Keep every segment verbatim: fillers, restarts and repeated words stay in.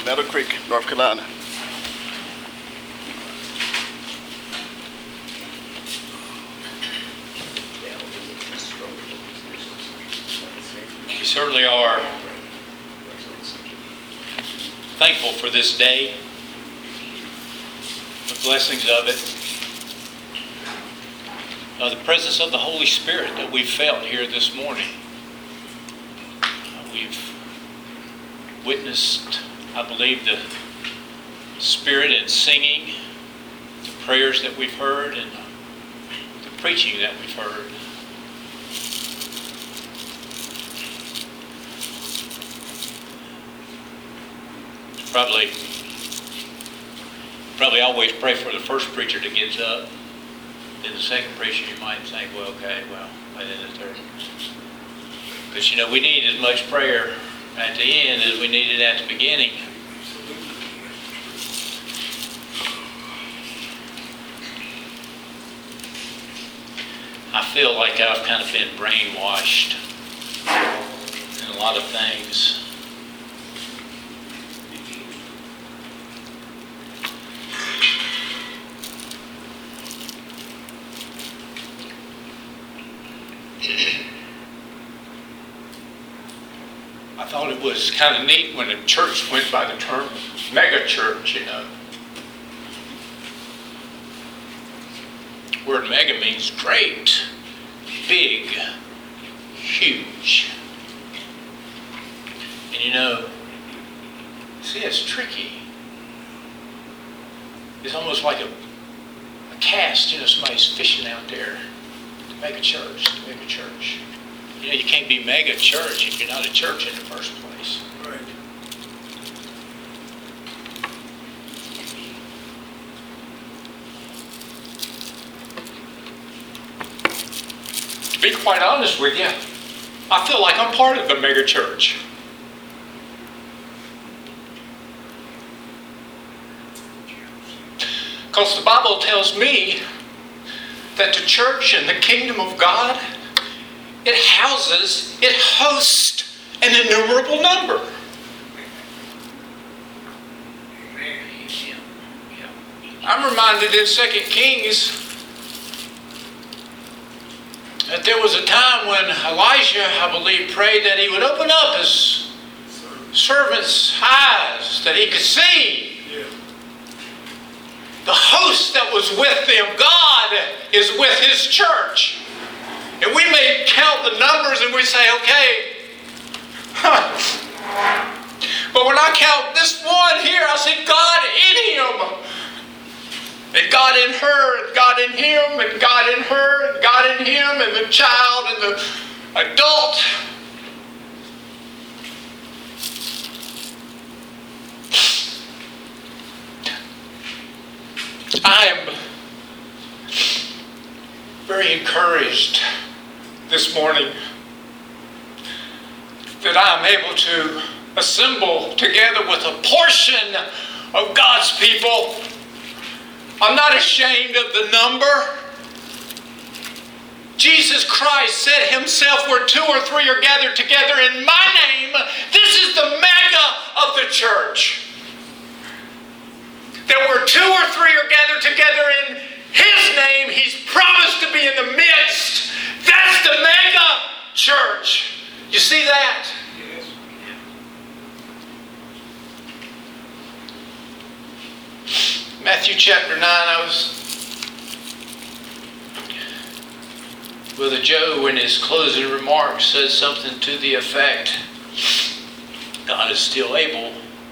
Meadow Creek, North Carolina. We certainly are thankful for this day, the blessings of it, uh, the presence of the Holy Spirit that we've felt here this morning. Uh, we've witnessed, I believe, the Spirit in singing, the prayers that we've heard, and the preaching that we've heard. Probably, probably always pray for the first preacher that gets up. Then the second preacher, you might think, well, okay, well, and then the third. Because, you know, we need as much prayer at the end as we needed at the beginning. I feel like I've kind of been brainwashed in a lot of things. I thought it was kind of neat when the church went by the term mega church, you know. The word mega means great, big, huge. And you know, see, it's tricky. It's almost like a, a cast, you know, somebody's fishing out there to make a church, to make a church. You know, you can't be mega church if you're not a church in the first place. Right. To be quite honest with you, I feel like I'm part of the mega church. Because the Bible tells me that the church and the kingdom of God, it houses, it hosts an innumerable number. I'm reminded in Second Kings that there was a time when Elijah, I believe, prayed that he would open up his servant's eyes, that he could see the host that was with them. God is with His church. And we may count the numbers and we say, okay. But when I count this one here, I see God in him. And God in her, and God in him, and God in her, and God in him, and the child, and the adult. I am very encouraged this morning that I am able to assemble together with a portion of God's people. I'm not ashamed of the number. Jesus Christ said Himself, where two or three are gathered together in my name, this is the mega of the church. That where two or three are gathered together in His name, He's promised to be in the midst. That's the mega church. You see that? Yes. Matthew chapter nine, I was Brother Joe in his closing remarks says something to the effect, God is still able.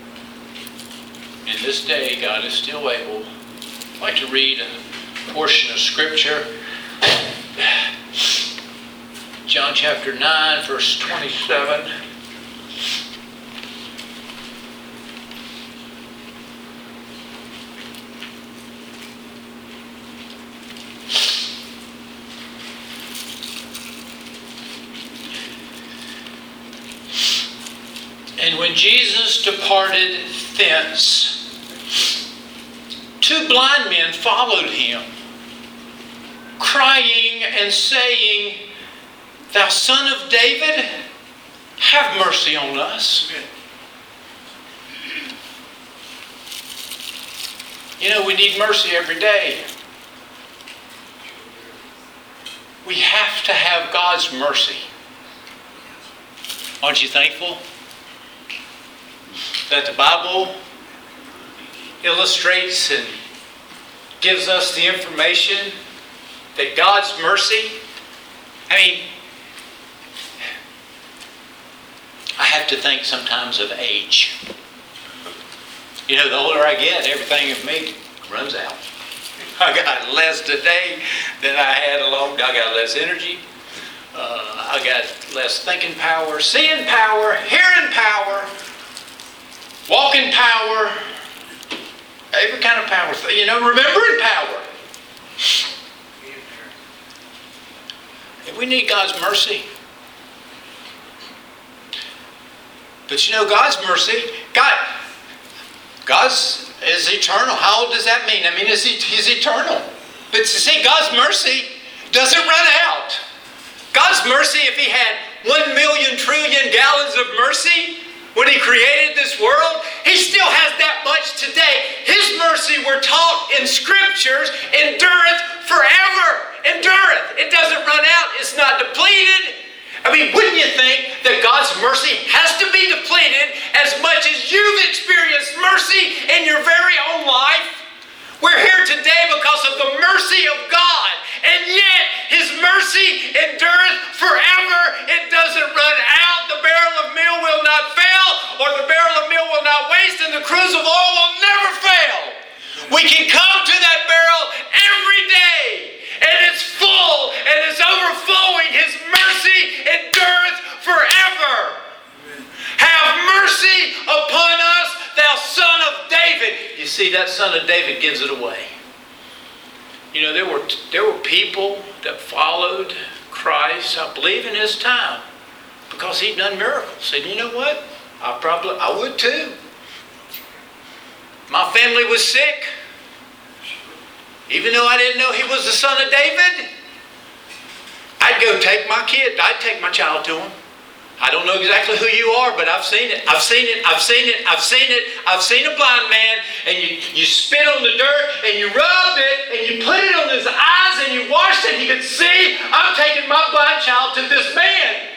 In this day, God is still able. I'd like to read a portion of Scripture. John chapter nine, verse twenty-seven. And when Jesus departed thence, two blind men followed him, crying and saying, Thou Son of David, have mercy on us. You know, we need mercy every day. We have to have God's mercy. Aren't you thankful that the Bible illustrates and gives us the information that God's mercy, I mean, I have to think sometimes of age. You know, the older I get, everything of me runs out. I got less today than I had a long time. I got less energy. Uh, I got less thinking power, seeing power, hearing power, walking power, every kind of power. You know, remembering power. And we need God's mercy. But you know, God's mercy, God, God's is eternal. How old does that mean? I mean, is he, He's eternal. But you see, God's mercy doesn't run out. God's mercy, if He had one million trillion gallons of mercy when He created this world, He still has that much today. His mercy, we're taught in Scriptures, endureth forever. Endureth. It doesn't run out. It's not depleted. I mean, wouldn't you think that God's mercy has to be depleted as much as you've experienced mercy in your very own life? We're here today because of the mercy of God. And yet, His mercy endureth forever. It doesn't run out. The barrel of meal will not fail, or the barrel of meal will not waste, and the cruse of oil will never fail. We can come to that barrel every day, and it's full, and it's overflowing. His mercy endureth forever. Amen. Have mercy upon us, thou son of David. You see, that son of David gives it away. You know, there were there were people that followed Christ, I believe, in His time, because He'd done miracles. And you know what? I probably I would too. My family was sick. Even though I didn't know He was the son of David, I'd go take my kid. I'd take my child to Him. I don't know exactly who you are, but I've seen it. I've seen it. I've seen it. I've seen it. I've seen a blind man, and you, you spit on the dirt, and you rubbed it, and you put it on his eyes, and you washed it, and he could see. I'm taking my blind child to this man.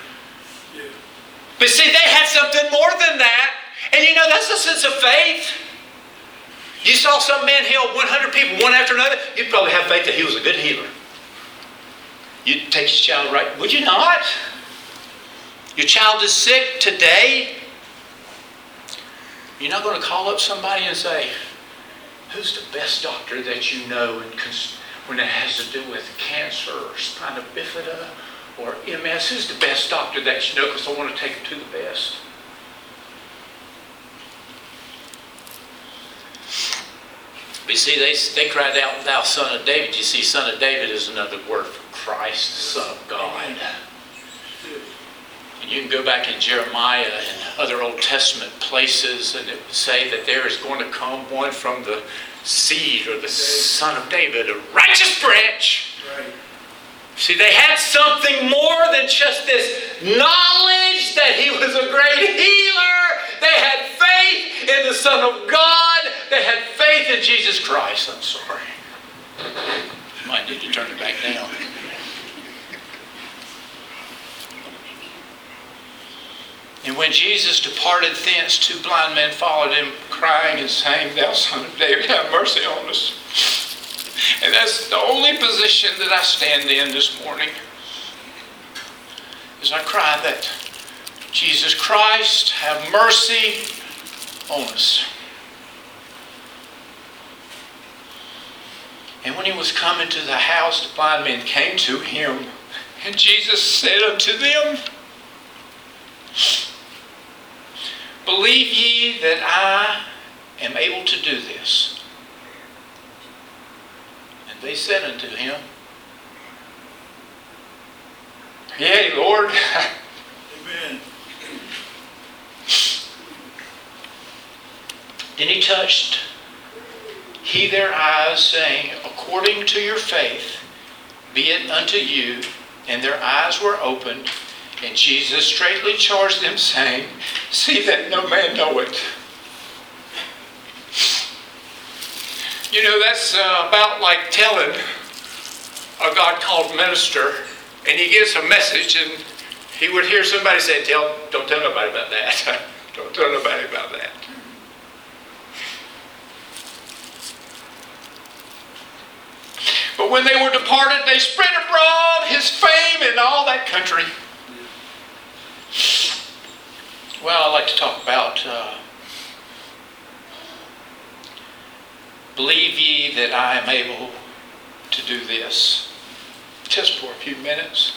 But see, they had something more than that. And you know, that's a sense of faith. You saw some man heal one hundred people, one after another, you'd probably have faith that he was a good healer. You'd take your child right. Would you not? Your child is sick today. You're not going to call up somebody and say, who's the best doctor that you know in cons- when it has to do with cancer or spina bifida or M S? Who's the best doctor that you know, because I want to take him to the best? You see, they, they cried out, thou son of David. You see, son of David is another word for Christ, the Son of God. And you can go back in Jeremiah and other Old Testament places, and it would say that there is going to come one from the seed or the son of David, a righteous branch. Right. See, they had something more than just this knowledge that He was a great healer. They had faith in the Son of God. They had faith in Jesus Christ. I'm sorry. Might need to turn it back down. And when Jesus departed thence, two blind men followed Him, crying and saying, thou son of David, have mercy on us. And that's the only position that I stand in this morning, is I cry that Jesus Christ, have mercy on us. And when He was coming to the house, the blind men came to Him, and Jesus said unto them, believe ye that I am able to do this? And they said unto Him, yea, Lord. Amen. Then He touched he their eyes, saying, according to your faith, be it unto you. And their eyes were opened. And Jesus straightly charged them, saying, see that no man know it. You know, that's uh, about like telling a God-called minister, and he gets a message, and he would hear somebody say, "Tell, don't tell nobody about that. Don't tell nobody about that." But when they were departed, they spread abroad his fame in all that country. Well, I'd like to talk about uh, believe ye that I am able to do this, just for a few minutes.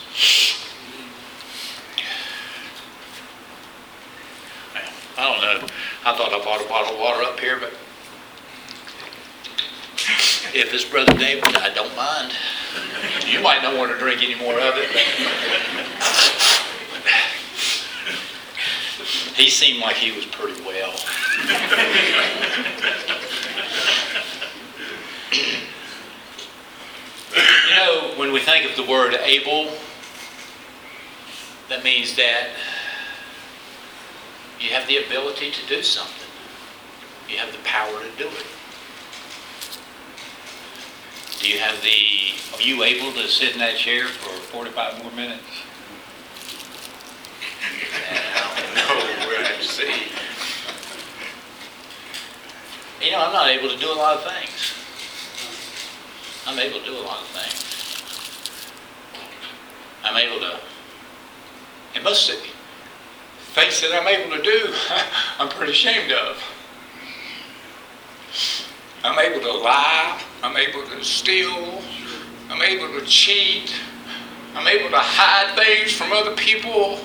I don't know. I thought I bought a bottle of water up here, but if it's Brother David, I don't mind. You might not want to drink any more of it. He seemed like he was pretty well. You know, when we think of the word able, that means that you have the ability to do something. You have the power to do it. Do you have the, are you able to sit in that chair for forty-five more minutes? I don't know, we'll have to see. You know, I'm not able to do a lot of things. I'm able to do a lot of things. I'm able to, and most of the things that I'm able to do, I'm pretty ashamed of. I'm able to lie. I'm able to steal. I'm able to cheat. I'm able to hide things from other people.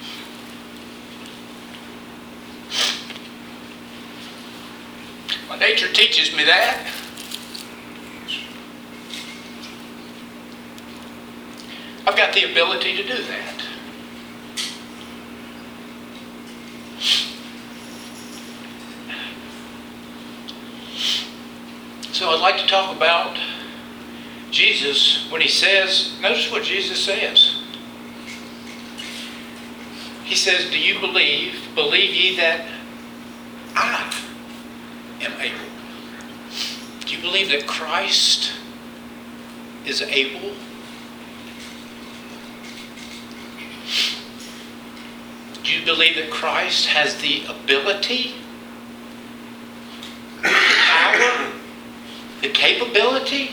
My nature teaches me that. I've got the ability to do that. So I'd like to talk about Jesus when he says, notice what Jesus says. He says, do you believe, believe ye that I am able? Do you believe that Christ is able? Do you believe that Christ has the ability, the power, the capability?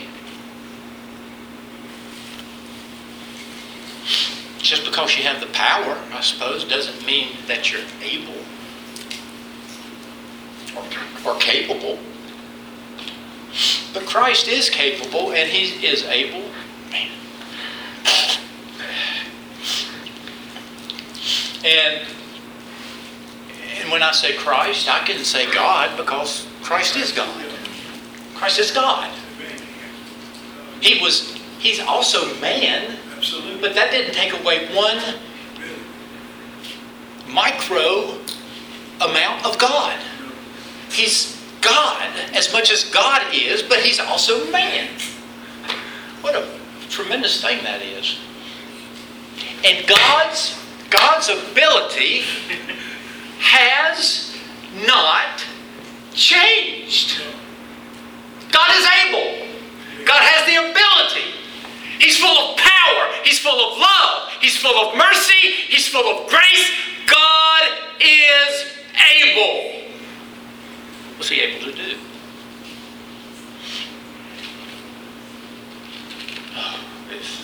Just because you have the power, I suppose, doesn't mean that you're able or, or capable. But Christ is capable and he is able. Man. And, and when I say Christ, I can say God because Christ is God. Christ is God. He was, he's also man, absolutely, but that didn't take away one micro amount of God. He's God as much as God is, but he's also man. What a tremendous thing that is. And God's God's ability has not changed. God is able. God has the ability. He's full of power. He's full of love. He's full of mercy. He's full of grace. God is able. What's he able to do? Oh, this.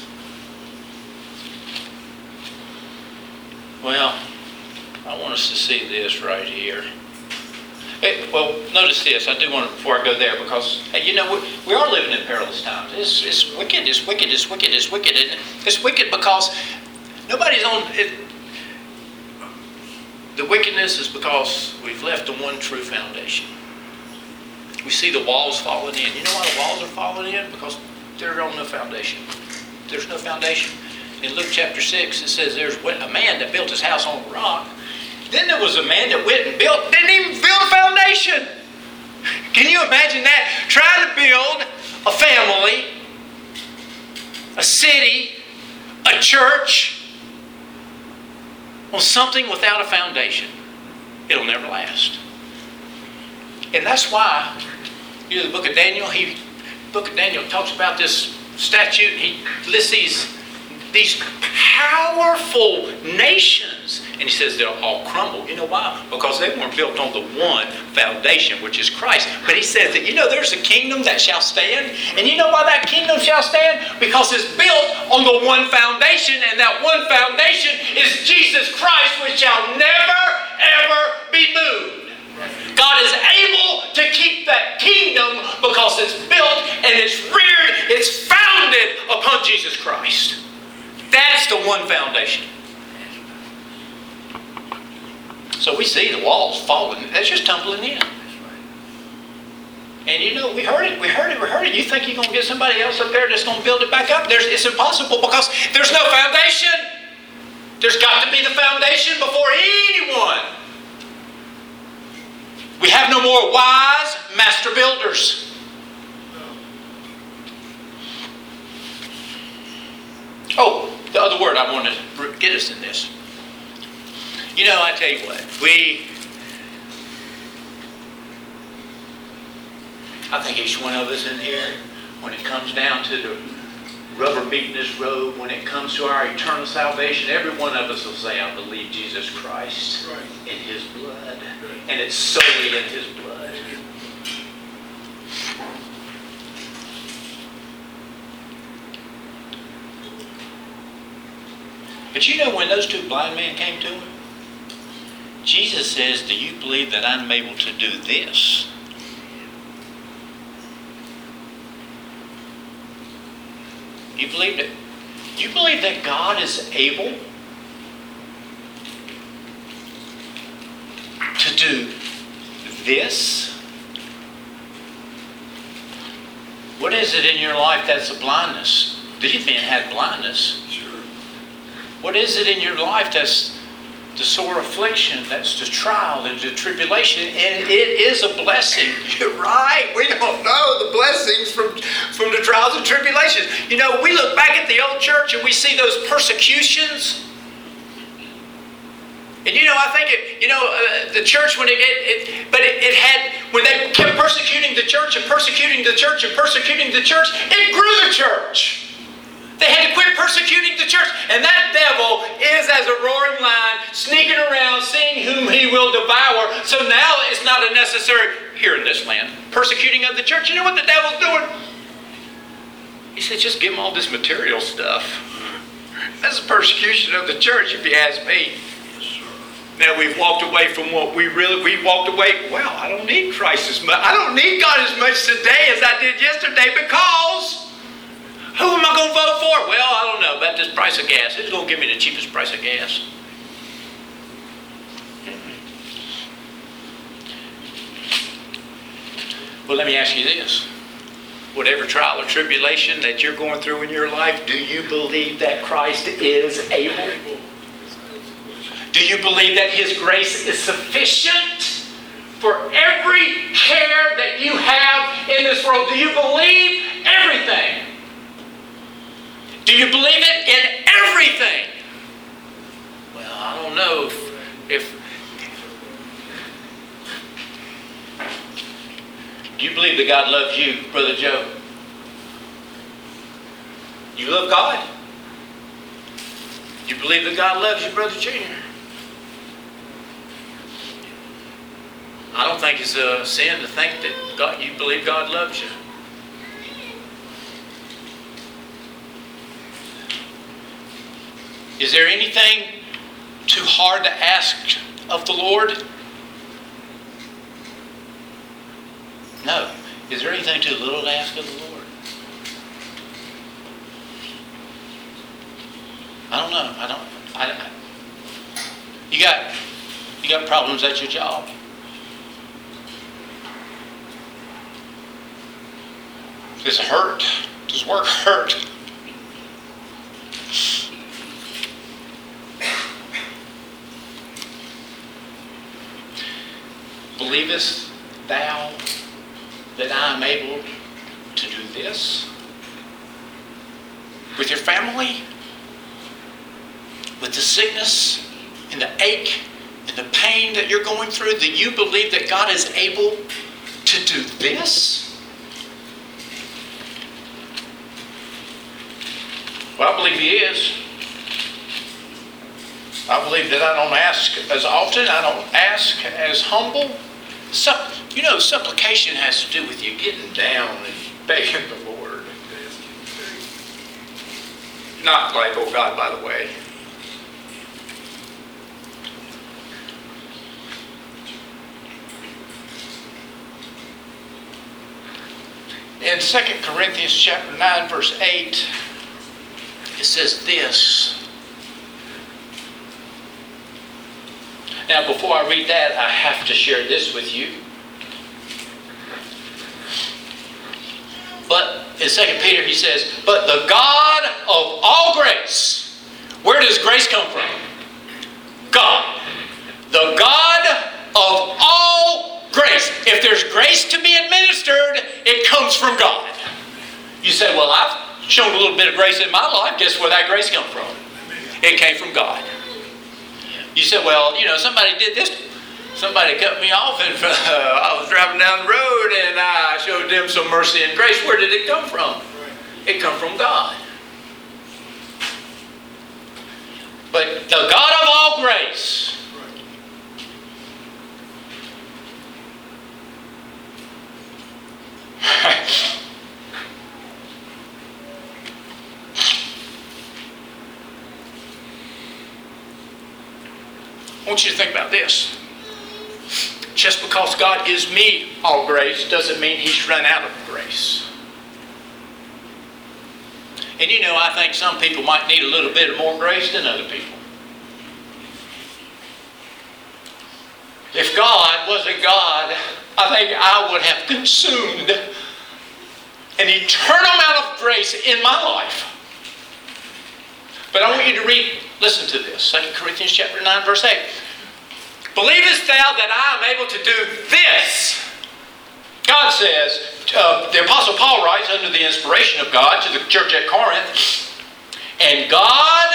Well, I want us to see this right here. Hey, well, notice this. I do want to, before I go there, because, hey, you know, we, we are living in perilous times. It's, it's wicked, it's wicked, it's wicked, it's wicked. And it's wicked because nobody's on it. The wickedness is because we've left the one true foundation. We see the walls falling in. You know why the walls are falling in? Because they're on no foundation. There's no foundation. In Luke chapter six, it says there's a man that built his house on a rock. Then there was a man that went and built, didn't even build a foundation. Can you imagine that? Try to build a family, a city, a church on something without a foundation. It'll never last. And that's why You know the book of Daniel? He, book of Daniel talks about this statute. He lists these, these powerful nations. And he says they'll all crumble. You know why? Because they weren't built on the one foundation, which is Christ. But he says that, you know, there's a kingdom that shall stand. And you know why that kingdom shall stand? Because it's built on the one foundation. And that one foundation is Jesus Christ, which shall never, ever be moved. God is able to keep that kingdom because it's built and it's reared, it's founded upon Jesus Christ. That's the one foundation. So we see the walls falling. That's just tumbling in. And you know, we heard it, we heard it, we heard it. You think you're going to get somebody else up there that's going to build it back up? There's, it's impossible because there's no foundation. There's got to be the foundation before anyone. We have no more wise master builders. Oh, the other word I want to get us in this. You know, I tell you what, we, I think each one of us in here, when it comes down to the rubber meeting this road, when it comes to our eternal salvation, every one of us will say, I believe Jesus Christ in His blood. And it's solely in His blood. But you know, when those two blind men came to Him, Jesus says, do you believe that I'm able to do this? You believe that? You believe that God is able to do this? What is it in your life that's a blindness? These men had blindness. Sure. What is it in your life that's the sore affliction, that's the trial and the tribulation? And it is a blessing. You're right. We don't know the blessings from, from the trials and tribulations. You know, we look back at the old church and we see those persecutions. And you know, I think it, you know, uh, the church, when it, it, it but it, it had, when they kept persecuting the church and persecuting the church and persecuting the church, it grew the church. They had to quit persecuting the church. And that devil is as a roaring lion, sneaking around, seeing whom he will devour. So now it's not a necessary, here in this land, persecuting of the church. You know what the devil's doing? He said, just give them all this material stuff. That's a persecution of the church, if you ask me. Now we've walked away from what we really, we walked away, well, I don't need Christ as much. I don't need God as much today as I did yesterday because who am I going to vote for? Well, I don't know about this price of gas. Who's going to give me the cheapest price of gas? Well, let me ask you this. Whatever trial or tribulation that you're going through in your life, do you believe that Christ is able? Do you believe that His grace is sufficient for every care that you have in this world? Do you believe everything? Do you believe it in everything? Well, I don't know if, if do you believe that God loves you, Brother Joe? You love God? You believe that God loves you, Brother Junior? I don't think it's a sin to think that God, you believe God loves you. Is there anything too hard to ask of the Lord? No. Is there anything too little to ask of the Lord? I don't know. I don't. I, I, you got you got problems at your job. Does it hurt? Does work hurt? Believest thou that I am able to do this? With your family? With the sickness and the ache and the pain that you're going through? Do you believe that God is able to do this? Well, I believe He is. I believe that I don't ask as often. I don't ask as humble. Supp- you know, supplication has to do with you getting down and begging the Lord. Not like, oh God, by the way. In Second Corinthians chapter nine, verse eight, it says this. Now, before I read that, I have to share this with you. But in Second Peter, he says, but the God of all grace. Where does grace come from? God. The God of all grace. If there's grace to be administered, it comes from God. You say, well, I've shown a little bit of grace in my life. Guess where that grace come from? It came from God. You said, well, you know, somebody did this. Somebody cut me off and uh, I was driving down the road and I showed them some mercy and grace. Where did it come from? It come from God. But the God of all grace. I want you to think about this. Just because God gives me all grace doesn't mean He's run out of grace. And you know, I think some people might need a little bit more grace than other people. If God wasn't God, I think I would have consumed an eternal amount of grace in my life. But I want you to read, listen to this, Second Corinthians chapter nine, verse eight. Believest thou that I am able to do this? God says, uh, the Apostle Paul writes under the inspiration of God to the church at Corinth, and God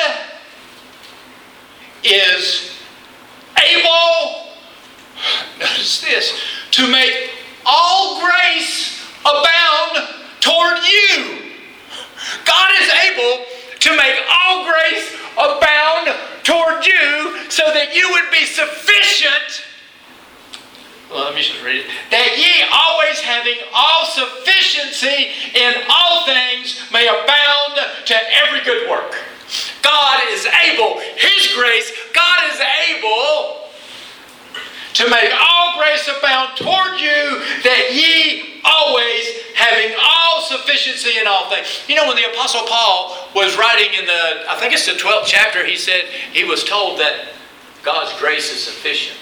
is able, notice this, to make all grace abound toward you. God is able to make all grace abound toward you so that you would be sufficient. Well, let me just read it. That ye always having all sufficiency in all things may abound to every good work. God is able, His grace, God is able to make all grace abound toward you, that ye always having all sufficiency in all things. You know, when the Apostle Paul was writing in the, I think it's the twelfth chapter, he said he was told that God's grace is sufficient.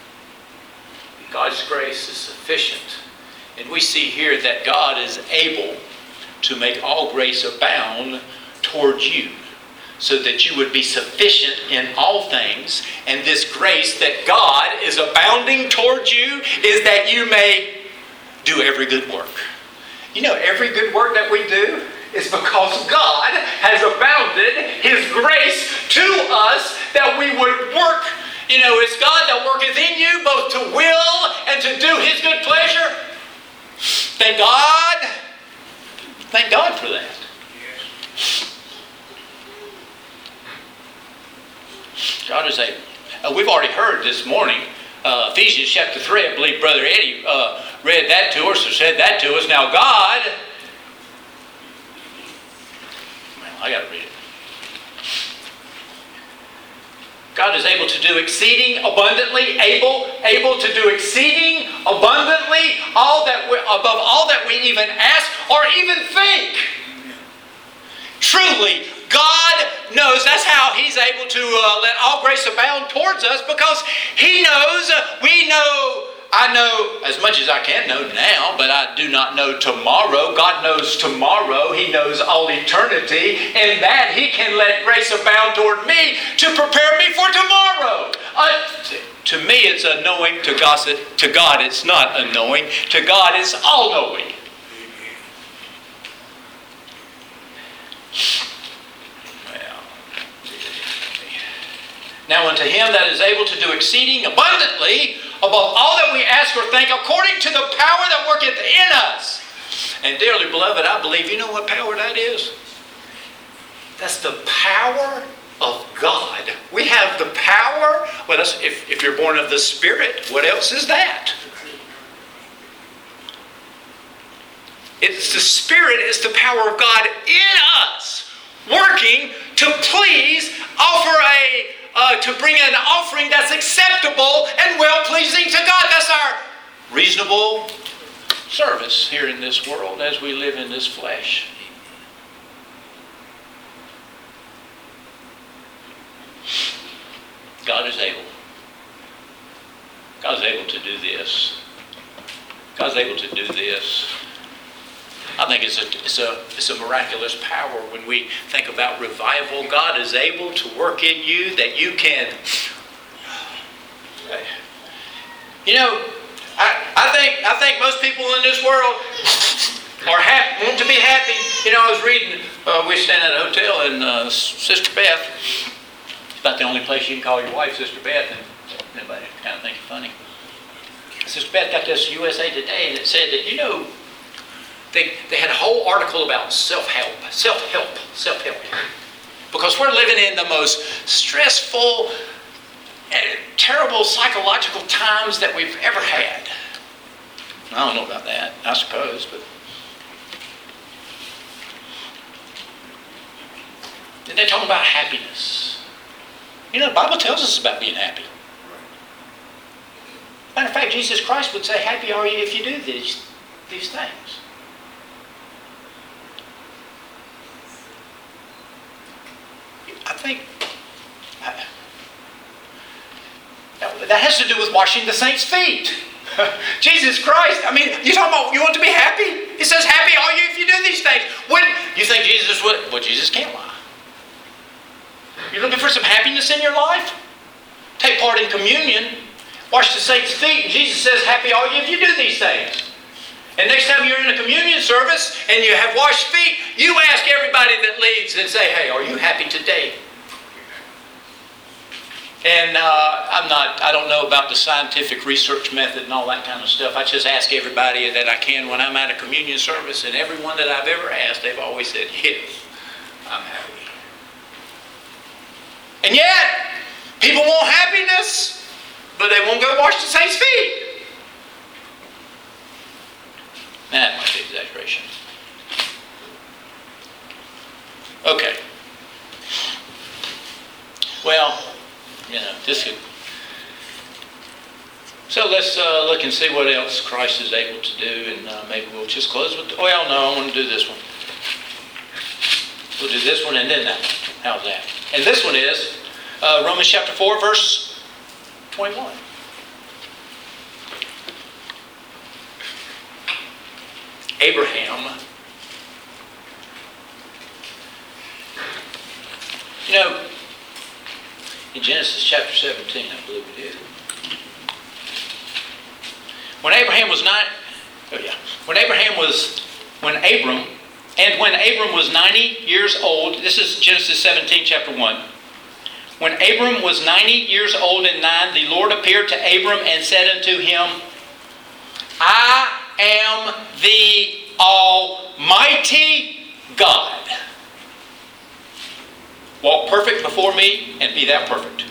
God's grace is sufficient. And we see here that God is able to make all grace abound towards you, so that you would be sufficient in all things. And this grace that God is abounding towards you is that you may do every good work. You know, every good work that we do is because God has abounded His grace to us that we would work. You know, it's God that worketh in you both to will and to do His good pleasure. Thank God. Thank God for that. God is able. Uh, we've already heard this morning, uh, Ephesians chapter three, I believe Brother Eddie uh, read that to us or said that to us. Now God, well, I got to read it. God is able to do exceeding abundantly, able, able to do exceeding abundantly, all that we, above all that we even ask or even think. Truly, God knows. That's how He's able to uh, let all grace abound towards us, because He knows, uh, we know, I know as much as I can know now, but I do not know tomorrow. God knows tomorrow. He knows all eternity, and that He can let grace abound toward me to prepare me for tomorrow. Uh, to me, it's a knowing. To God, to God, it's not a knowing. To God, it's all-knowing. Now unto Him that is able to do exceeding abundantly above all that we ask or think, according to the power that worketh in us. And dearly beloved, I believe, you know what power that is? That's the power of God. We have the power. Well, if, if you're born of the Spirit, what else is that? It's the Spirit, it's the power of God in us, working to please, offer a, uh, to bring an offering that's acceptable and well-pleasing to God. That's our reasonable service here in this world as we live in this flesh. God is able. God is able to do this. God is able to do this. I think it's a, it's a, it's a miraculous power when we think about revival. God is able to work in you that you can... You know, I, I think I think most people in this world are happy, want to be happy. You know, I was reading, uh, we were staying at a hotel, and uh, Sister Beth, it's about the only place you can call your wife Sister Beth, and anybody kind of think it's funny. Sister Beth got this U S A Today, and it said that, you know, They, they had a whole article about self-help, self-help, self-help. Because we're living in the most stressful and terrible psychological times that we've ever had. I don't know about that, I suppose, but... Then they're talking about happiness. You know, the Bible tells us about being happy. Matter of fact, Jesus Christ would say, happy are you if you do these, these things. I think that has to do with washing the saints' feet. Jesus Christ, I mean, you're talking about you want to be happy? He says, happy are you if you do these things. When you think Jesus would, well, Jesus can't lie. You're looking for some happiness in your life? Take part in communion. Wash the saints' feet. And Jesus says, happy are you if you do these things. And next time you're in a communion service and you have washed feet, you ask everybody that leaves and say, hey, are you happy today? And uh, I'm not, I don't know about the scientific research method and all that kind of stuff. I just ask everybody that I can when I'm at a communion service, and everyone that I've ever asked, they've always said, yes, I'm happy. And yet, people want happiness, but they won't go wash the saints' feet. That might be exaggeration. Okay. Well, you know, this could... So let's uh, look and see what else Christ is able to do, and uh, maybe we'll just close with... Well, no, I want to do this one. We'll do this one and then that one. How's that? And this one is uh, Romans chapter four, verse twenty-one. Abraham, you know, in Genesis chapter seventeen, I believe it is. When Abraham was nine, oh yeah, when Abraham was, when Abram, and when Abram was ninety years old, this is Genesis seventeen, chapter one. When Abram was ninety years old and nine, the Lord appeared to Abram and said unto him, I am the Almighty God. Walk perfect before me and be thou perfect.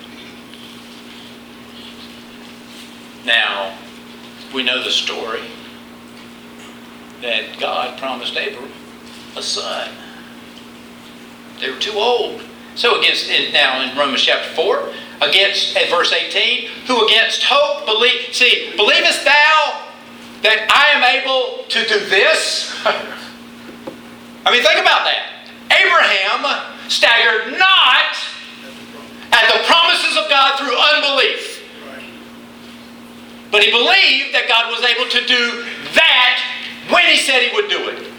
Now, we know the story that God promised Abram a son. They were too old. So against, now in Romans chapter four, against, at verse eighteen, who against hope believe, see, believest thou that I am able to do this? I mean, think about that. Abraham staggered not at the promises of God through unbelief. But he believed that God was able to do that when he said he would do it.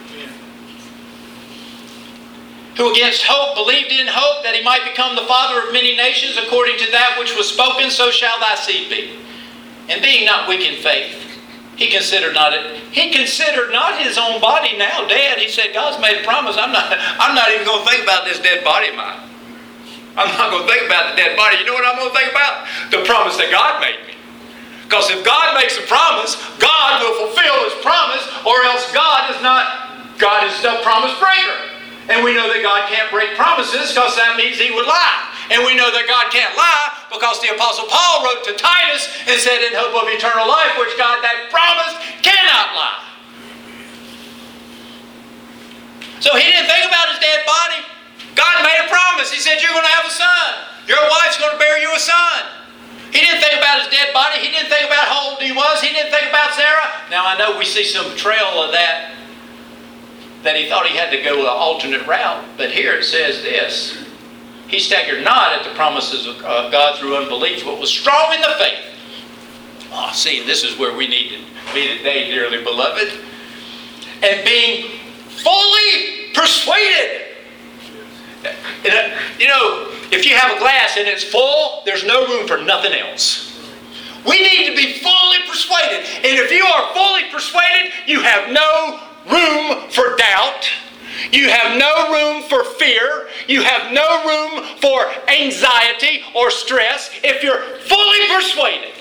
Who against hope believed in hope that he might become the father of many nations, according to that which was spoken, so shall thy seed be. And being not weak in faith, he considered not it. He considered not his own body now dead. He said, God's made a promise. I'm not, I'm not even going to think about this dead body of mine. I'm not going to think about the dead body. You know what I'm going to think about? The promise that God made me. Because if God makes a promise, God will fulfill his promise, or else God is not, God is no promise breaker. And we know that God can't break promises because that means He would lie. And we know that God can't lie because the Apostle Paul wrote to Titus and said, in hope of eternal life, which God that promised cannot lie. So He didn't think about His dead body. God made a promise. He said, you're going to have a son. Your wife's going to bear you a son. He didn't think about His dead body. He didn't think about how old he was. He didn't think about Sarah. Now I know we see some trail of that, that He thought He had to go an alternate route. But here it says this. He staggered not at the promises of God through unbelief, but was strong in the faith. Oh, see, this is where we need to be today, dearly beloved. And being fully persuaded. You know, if you have a glass and it's full, there's no room for nothing else. We need to be fully persuaded. And if you are fully persuaded, you have no room for doubt. You have no room for fear. You have no room for anxiety or stress. If you're fully persuaded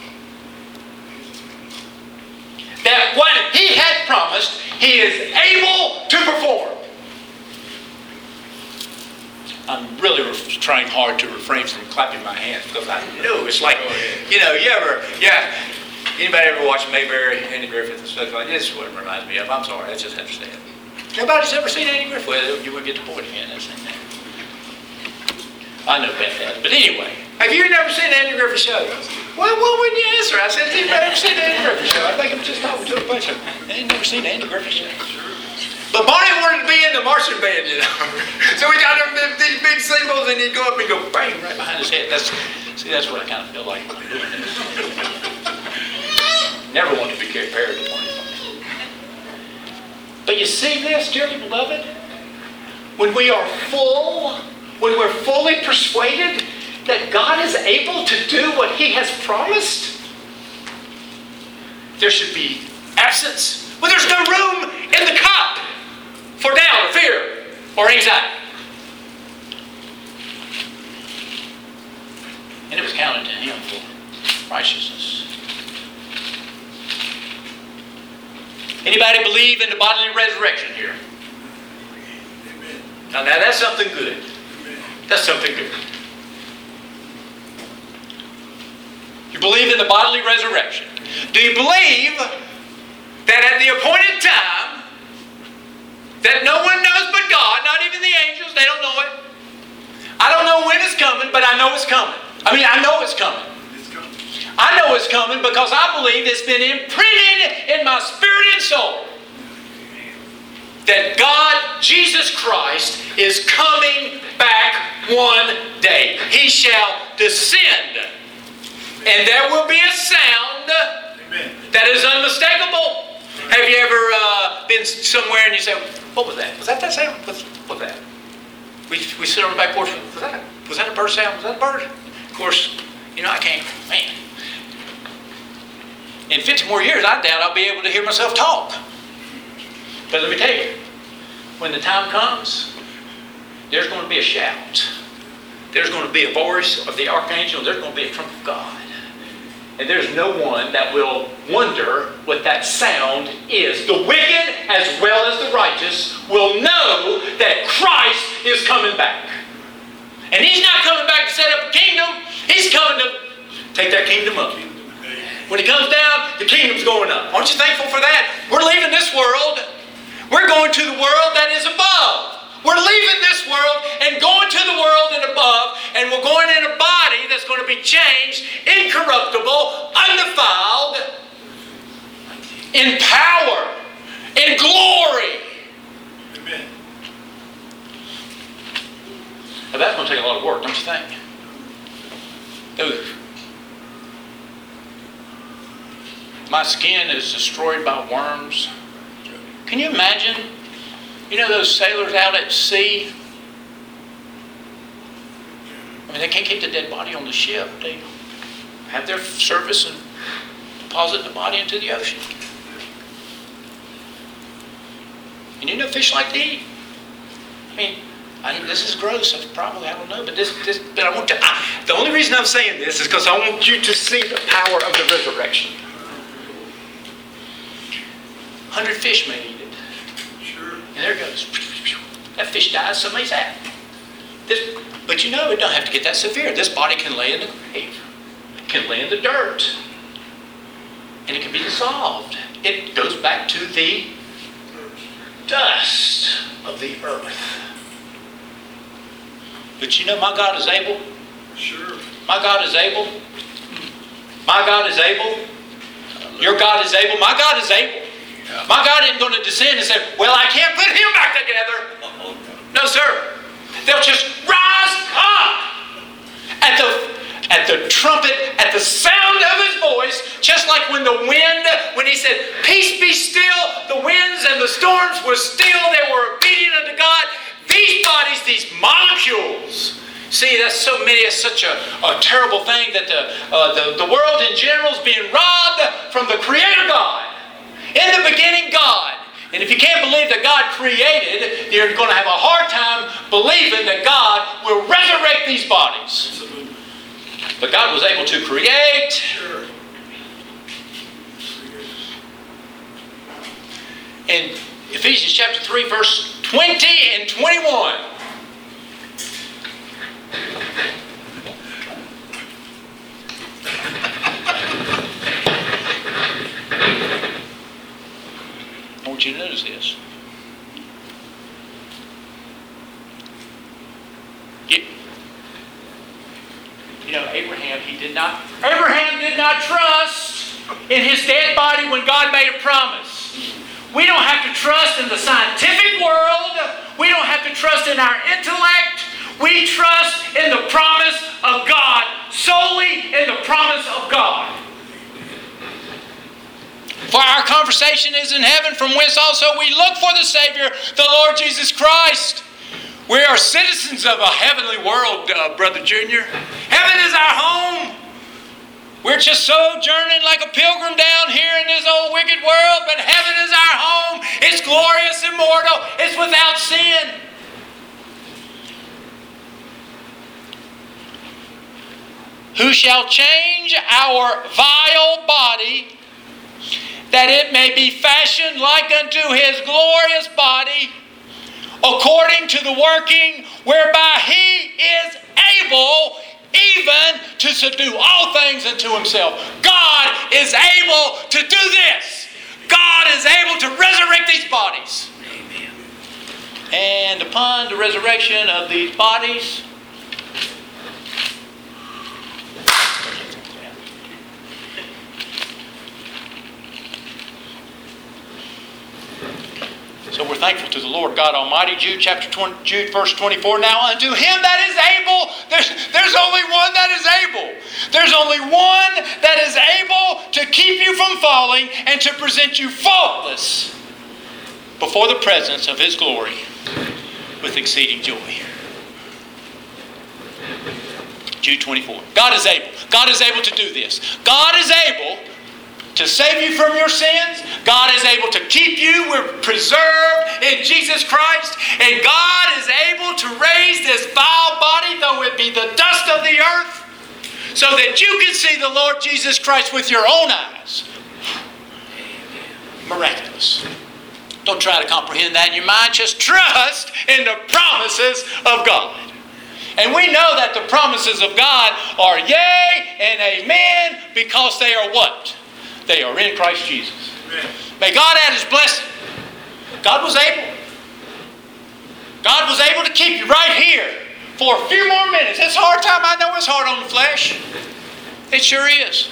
that what He had promised, He is able to perform. I'm really trying hard to refrain from clapping my hands because I know it's like, you know, you ever, yeah, anybody ever watch Mayberry, Andy Griffith and stuff like this? This is what it reminds me of. I'm sorry, that's just understand. Nobody's ever seen Andy Griffith. Well, you would get the point again. That's it. I know Beth has. But anyway, have you never seen Andy Griffith show? Well, what would you answer? I said, have you ever seen Andy Griffith show? I think I'm just talking to a bunch of them. They ain't never seen Andy Griffith show. But Barney wanted to be in the marching band, you know. So we got him these big cymbals and he'd go up and go bang right behind his head. That's, see, that's what I kind of feel like when I'm doing this. Never want to be compared to Barney. But you see this, dearly beloved? When we are full, when we're fully persuaded that God is able to do what He has promised, there should be absence. Well, there's no room in the cup for doubt or fear or anxiety. And it was counted to Him for righteousness. Anybody believe in the bodily resurrection here? Amen. Now, now that's something good. Amen. That's something good. You believe in the bodily resurrection. Do you believe that at the appointed time, that no one knows but God, not even the angels, they don't know it. I don't know when it's coming, but I know it's coming. I mean, I know it's coming. I know it's coming because I believe it's been imprinted in my spirit and soul that God, Jesus Christ, is coming back one day. He shall descend. And there will be a sound Amen. That is unmistakable. Have you ever uh, been somewhere and you say, what was that? Was that that sound? What was that? We, we sit on the back porch. Was that, a, was that a bird sound? Was that a bird? Of course, you know, I can't. Man. In fifty more years, I doubt I'll be able to hear myself talk. But let me tell you, when the time comes, there's going to be a shout. There's going to be a voice of the archangel. There's going to be a trump of God. And there's no one that will wonder what that sound is. The wicked as well as the righteous will know that Christ is coming back. And He's not coming back to set up a kingdom. He's coming to take that kingdom up. When He comes down, the kingdom's going up. Aren't you thankful for that? We're leaving this world. We're going to the world that is above. We're leaving this world and going to the world and above, and we're going in a body that's going to be changed, incorruptible, undefiled, in power, in glory. Amen. Now that's going to take a lot of work, don't you think? Ooh. My skin is destroyed by worms. Can you imagine? You know those sailors out at sea? I mean, they can't keep the dead body on the ship. They have their service and deposit the body into the ocean. And you know fish like to eat. I mean, I think this is gross. That's probably, I don't know, but this, this but I want to. I, the only reason I'm saying this is because I want you to see the power of the resurrection. Hundred fish may eat it. Sure. And there it goes. That fish dies, somebody's happy. This, but you know, it don't have to get that severe. This body can lay in the grave. It can lay in the dirt. And it can be dissolved. It goes back to the dust of the earth. But you know, my God is able. Sure. My God is able. My God is able. Your God is able. My God is able. My God isn't going to descend and say, well, I can't put him back together. No, sir. They'll just rise up at the, at the trumpet, at the sound of his voice, just like when the wind, when he said, peace be still, the winds and the storms were still, they were obedient unto God. These bodies, these molecules, see, that's so many, it's such a, a terrible thing that the, uh, the, the world in general is being robbed from the Creator God. In the beginning, God. And if you can't believe that God created, you're going to have a hard time believing that God will resurrect these bodies. Absolutely. But God was able to create. Sure. In Ephesians chapter three, verse twenty and twenty-one. I want you to notice this. You, you know, Abraham, he did not, Abraham did not trust in his dead body when God made a promise. We don't have to trust in the scientific world. We don't have to trust in our intellect. We trust in the promise of God, solely in the promise of God. For our conversation is in heaven, from whence also we look for the Savior, the Lord Jesus Christ. We are citizens of a heavenly world, uh, Brother Junior. Heaven is our home. We're just sojourning like a pilgrim down here in this old wicked world, but heaven is our home. It's glorious, immortal. It's without sin. Who shall change our vile body, that it may be fashioned like unto his glorious body, according to the working whereby he is able even to subdue all things unto himself. God is able to do this. God is able to resurrect these bodies. Amen. And upon the resurrection of these bodies, so we're thankful to the Lord God Almighty. Jude chapter twenty, Jude verse twenty-four. Now unto him that is able, there's, there's only one that is able. There's only one that is able to keep you from falling and to present you faultless before the presence of his glory with exceeding joy. Jude twenty-four. God is able. God is able to do this. God is able to save you from your sins. God is able to keep you. We're preserved in Jesus Christ. And God is able to raise this vile body, though it be the dust of the earth, so that you can see the Lord Jesus Christ with your own eyes. Miraculous. Don't try to comprehend that in your mind. Just trust in the promises of God. And we know that the promises of God are yea and amen, because they are what? They are in Christ Jesus. Amen. May God add his blessing. God was able. God was able to keep you right here for a few more minutes. It's a hard time. I know it's hard on the flesh. It sure is.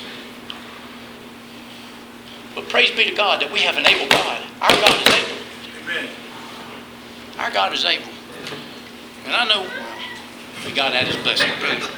But praise be to God that we have an able God. Our God is able. Amen. Our God is able. And I know may God add his blessing.